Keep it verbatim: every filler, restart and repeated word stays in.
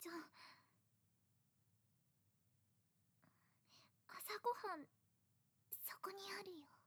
ちゃん。朝ごはんそこにあるよ。